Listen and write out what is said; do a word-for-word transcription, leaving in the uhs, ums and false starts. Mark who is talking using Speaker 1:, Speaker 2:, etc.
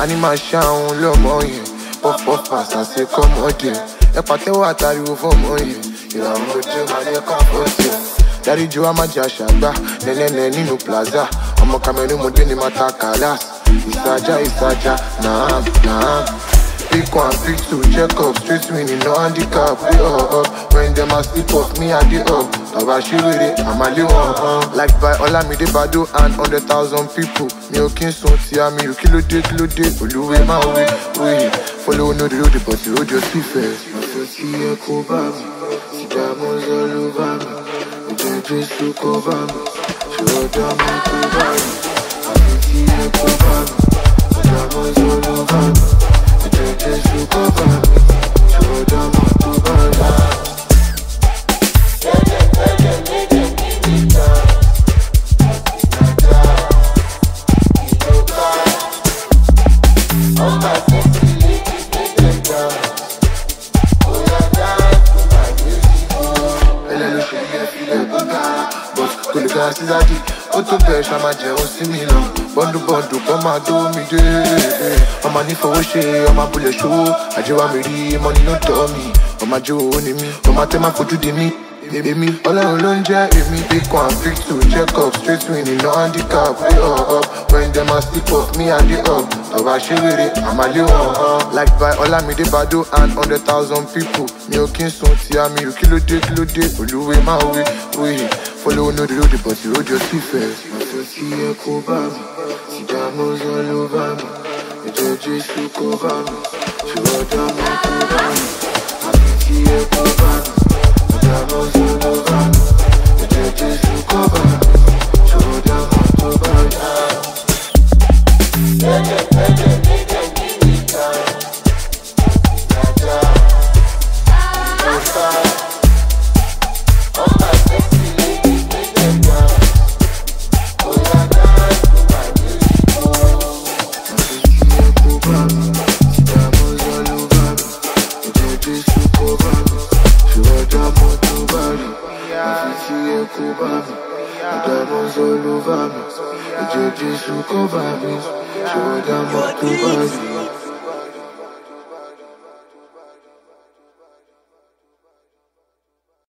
Speaker 1: Animal ṣàwọn lọ́mọ yẹn. Puff puff pass and say come on there. Ẹ pàtẹ́wọ́ àtàríwò fọ́mọ yẹn. Ìràwọ̀ ojú máa ní kọ́ńpọ̀tì. Daddy Joe Amaja Shagba, Nenene Nino Plaza. I'm a Cameroon Modeni Mata Kalas. Isaja, Isaja, nah, nah. Pick one, pick two, check up, straight winning, no handicap. Way up, up. When them a sleep off, me at the up. Tabashi with it, I'm a little uh, like by Olamide Bado and hundred thousand people. Me okin son tia me, you kilo day, kilo day. Oluwe my way, way. Follow no the road, but the road just see first. I feel see a cover me, see diamonds all over me. Just cover me, show them how to buy me. I can see you cover me, diamonds all over me. Just cover me, show them how to buy me. Auto bẹ́ẹ̀ ṣá máa jẹun sí mi lọ. Bọ́ndù bọ́ndù kọ́ máa dó mi dé. Ọmọ nífowó ṣe, ọmọ abúlé ṣòwò. Àjẹwà mi rí money no tọ́ mi. Ọmọ àjò owó ni mí, ọmọ tẹ́ máa fojú di mí. Èmi Ọlọ́run ló ń jẹ́ èmi. Pick one, pick two, check up, straight winning, no handicap. Way up, up. When them a sleep off, me at the up. Tọ́ba ṣe wèrè, àmà lé wọn. Like by Olamide Bado and hundred thousand people. Mi ò kí ń sun ti àmì ò kí ló dé kí ló dé. Olúwe máa wé, wé. Follow no the road, but the road just see first. I feel see a cover me, see diamonds all over me. The judges who cover me, show them how to buy me. I feel see a cover me, see diamonds all over me. The judges who cover me, show them how to buy me. Yeah, yeah, yeah, yeah, yeah, give me time. Yeah, yeah. No style. All my sexy ladies, make them dance. Oh, yeah, dance to my music. I can see you cover me, see diamonds all over me. The judges who cover me, show them how to buy me. I can see you cover me, the diamonds all over me. The judges who cover me, show them how to buy me.